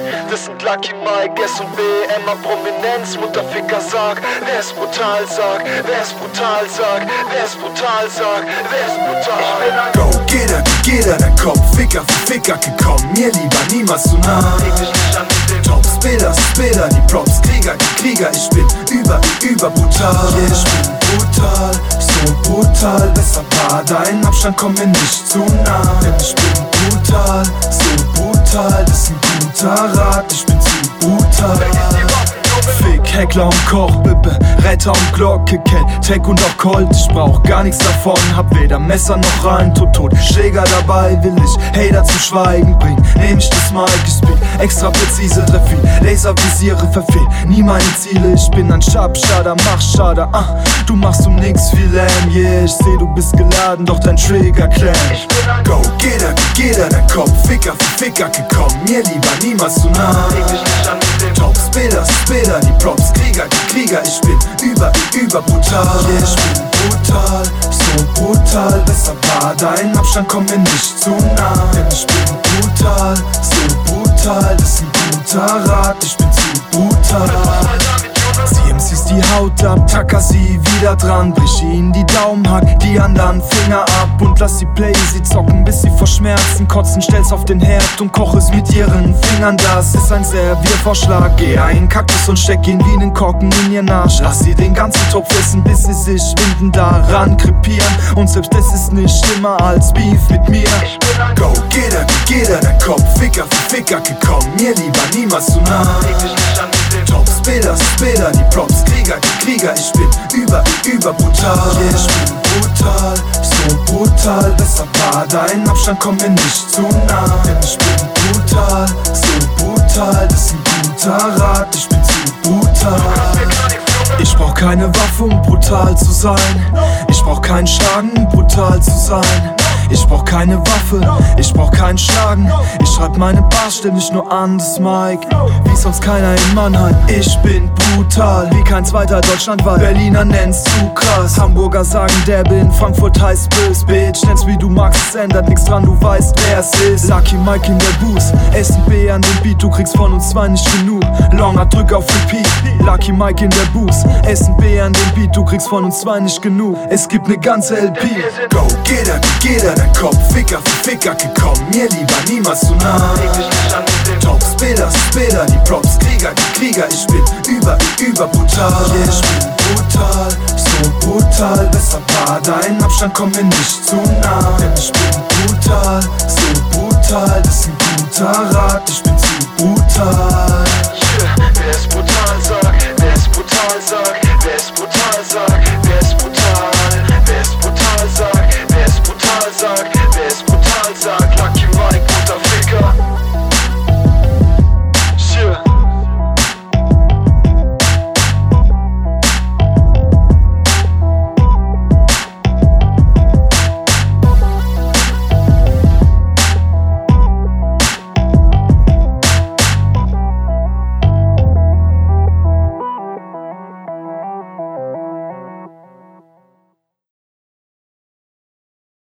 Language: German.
Das sind Lucky Mike, S&B, Emma Prominenz, Mutterficker sag, wer ist brutal sag, wer ist brutal sag, wer ist brutal sag, wer ist brutal. Go, jeder, dein Kopf, Ficker für Ficker gekommen, mir lieber niemals zu nah. Tops, Bilder, die Props, Krieger, ich bin über brutal. Yeah, ich bin brutal, so brutal, deshalb war dein Abstand, komm mir nicht zu nah. Denn ich bin brutal, so brutal, das ist ein guter Rat, ich bin zu brutal. Fick, Heckler und Koch, Bippe, Retter und Glocke, Tech und auch Colt. Ich brauch gar nichts davon, hab weder Messer noch Reim, tot, Schläger dabei, will ich Hater zum Schweigen bringen. Nehm ich das Mic, ich speak extra präzise, treff wie Laservisiere, verfehl nie meine Ziele. Ich bin ein Stabschader, mach Schader, du machst um nix wie Lamb, yeah. Ich seh, du bist geladen, doch dein Trigger klemmt. Go, jeder, dein Kopf, Ficker für Ficker gekommen, mir lieber niemals zu nah. Tops, Bilder, die Props, Krieger, ich bin über brutal. Yeah, ich bin brutal, so brutal, deshalb war dein Abstand, komm mir nicht zu nah. Denn ich bin brutal, so brutal, das ist ein guter Rat, ich bin zu brutal. CMC's die Haut ab, tacker sie wieder dran, brich ihnen die Daumen, hack die anderen Finger ab und lass sie play, sie zocken, bis sie vor Schmerzen kotzen, stell's auf den Herd und koch es mit ihren Fingern. Das ist ein Serviervorschlag, geh ein Kaktus und steck ihn wie nen Korken in ihren Arsch. Lass sie den ganzen Topf essen, bis sie sich winden, daran krepieren, und selbst das ist nicht schlimmer als Beef mit mir. Go, jeder, dein Kopf, Ficker für Ficker gekommen, mir lieber niemals zu nah. Tops, Bilder, die Props, Krieger, ich bin über brutal. Yeah, ich bin brutal, so brutal, deshalb war dein Abstand, komm mir nicht zu nah. Denn ich bin brutal, so brutal, das ist ein guter Rat, ich bin zu brutal. Ich brauch keine Waffe, um brutal zu sein. Ich brauch keinen Schlagen, um brutal zu sein. Ich brauch keine Waffe, ich brauch keinen Schlagen. Ich schreib meine Bars, stell mich nur an das Mic, wie sonst keiner in Mannheim. Ich bin brutal, wie kein zweiter deutschlandweit. Berliner nennen's zu krass, Hamburger sagen der bin, Frankfurt heißt bös, Bitch. Nenn's wie du magst, es ändert nix dran, du weißt wer es ist. Lucky Mike in der Booth, S&B an den Beat, du kriegst von uns zwei nicht genug. Longer, drück auf Repeat, Lucky Mike in der Booth, S&B an den Beat, du kriegst von uns zwei nicht genug. Es gibt ne ganze LP. Go, jeder, dein Kopf, Ficker für Ficker gekommen, mir lieber niemals zu nah. Tops, Bilder, die Props, Krieger, ich bin über brutal. Yeah, ich bin brutal, so brutal, deshalb war dein Abstand, komm mir nicht zu nah. Denn ich bin brutal, so brutal, das ist ein guter Rat, ich bin